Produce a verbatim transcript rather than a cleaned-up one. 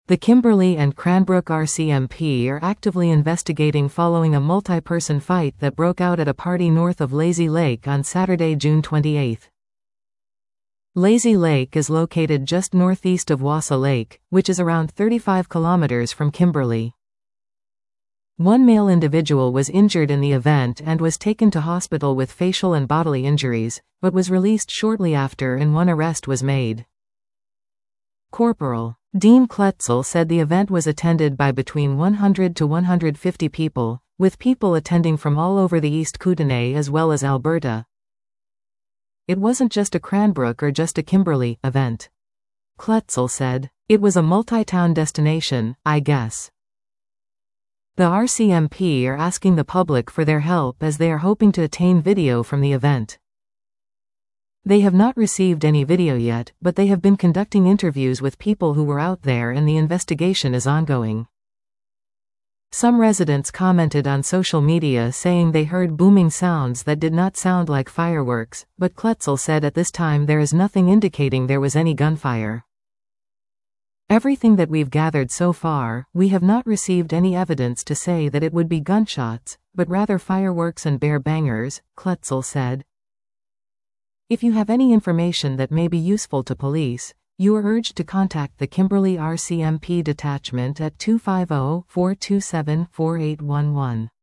The Kimberley and Cranbrook R C M P are actively investigating following a multi-person fight that broke out at a party north of Lazy Lake on Saturday, June twenty-eighth. Lazy Lake is located just northeast of Wassa Lake, which is around thirty-five kilometers from Kimberley. One male individual was injured in the event and was taken to hospital with facial and bodily injuries, but was released shortly after and one arrest was made. Corporal Dean Kletzel said the event was attended by between one hundred to one hundred fifty people, with people attending from all over the East Kootenay as well as Alberta. It wasn't just a Cranbrook or just a Kimberley event. Kletzel said, "It was a multi-town destination, I guess." The R C M P are asking the public for their help as they are hoping to attain video from the event. They have not received any video yet, but they have been conducting interviews with people who were out there and the investigation is ongoing. Some residents commented on social media saying they heard booming sounds that did not sound like fireworks, but Kletzel said at this time there is nothing indicating there was any gunfire. Everything that we've gathered so far, we have not received any evidence to say that it would be gunshots, but rather fireworks and bear bangers, Kletzel said. If you have any information that may be useful to police, you are urged to contact the Kimberley R C M P detachment at two five zero, four two seven, four eight one one.